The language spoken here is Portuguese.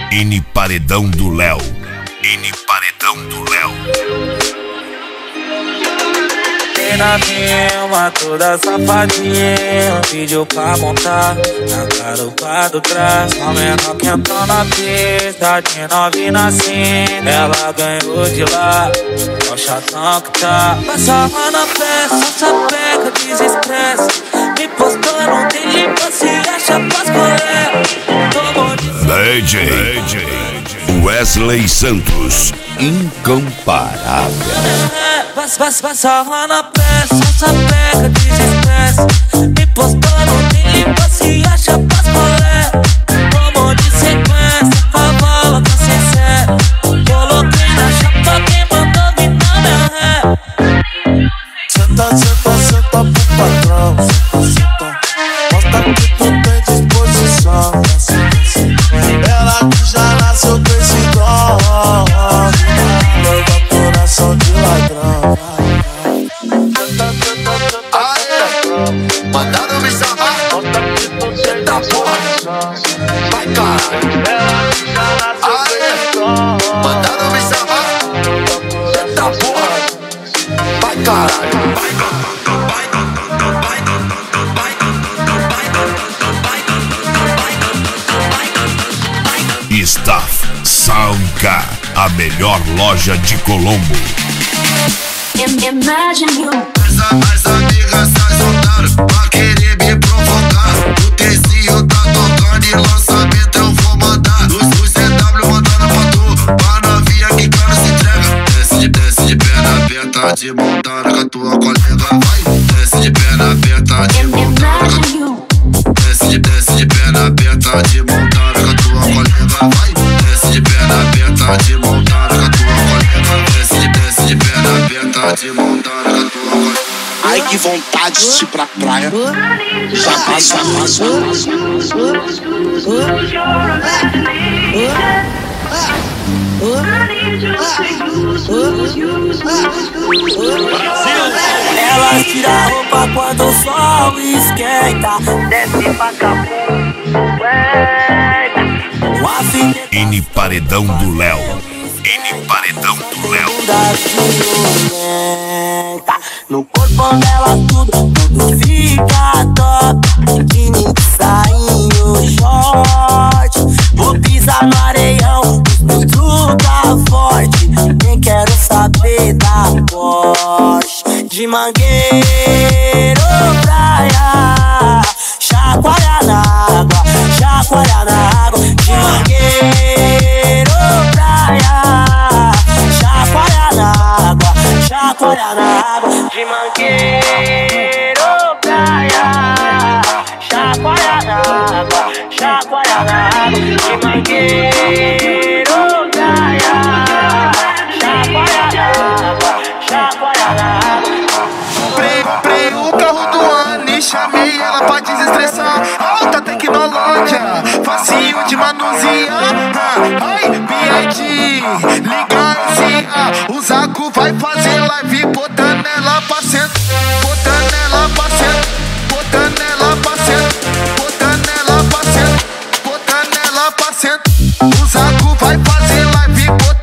N Paredão do Léo. N Paredão do Léo. Na Vilma, toda safadinha, pediu pra montar na garupa do trás. A menor que entrou na pista, de novinha assim, ela ganhou de lá, é o chatão que tá. Passava na festa, sapeca, desestresse, me postou, não tem limpa, se acha pra escolher. DJ Wesley Santos, incomparável. Passava na festa, sapeca, desestresse, me postou, não tem limpa, se acha pra escolher. Como de sequência, cavalo tá sincero, coloquei na chapa, quem mandou vir na minha ré. Senta, senta, senta pro patrão, senta, senta. Mostra que tu tem disposição. Ela que já nasceu com esse dom, leva coração de ladrão. Mandaram me chamar, senta porra, vai caralho. Mandaram me chamar, senta porra, vai caralho. Staff Soundcar, a melhor loja de Colombo. Imagine you. As amigas sai soltaram pra querer me provocar. O tecinho tá tocando e lançamento eu vou mandar. Os CW mandando pra tu, pra novinha que cara se entrega. Desce de perna aberta, de montar com a tua colega. Vai, desce de perna aberta, de montar com a tua. Desce de perna aberta, de montar com a tua colega. Vai, desce de perna aberta, de montar com a tua colega. Desce de perna aberta, de montar com a tua colega. Ai, que vontade de ir pra praia. Já passa, Elas tiram a roupa quando o sol esquenta, desce pra capoeira. N Paredão do Léo. N Paredão do Léo. No corpo dela tudo fica top. Biquíni, sainho, short. Vou pisar no areião, tudo tá forte. Nem quero saber da Porsche. De Mangueiro, praia, chacoalha na água, chacoalha na água. De Mangueiro, praia, chacoalha na água, chacoalha na água. De Mangueiro, praia, chacoalha na água, chacoalha na água. De Mangueiro, praia, chacoalha na água, chacoalha na água. Comprei o carro do ano e chamei ela pra desestressar. Alta tecnologia, facinho de manusear. Ai, BID, liga esse A. O Zaco vai fazer live botando ela pra sentar. Botando ela pra sentar. Botando ela pra sentar. Botando ela pra sentar. Botando ela pra sentar. O Zaco vai fazer live botando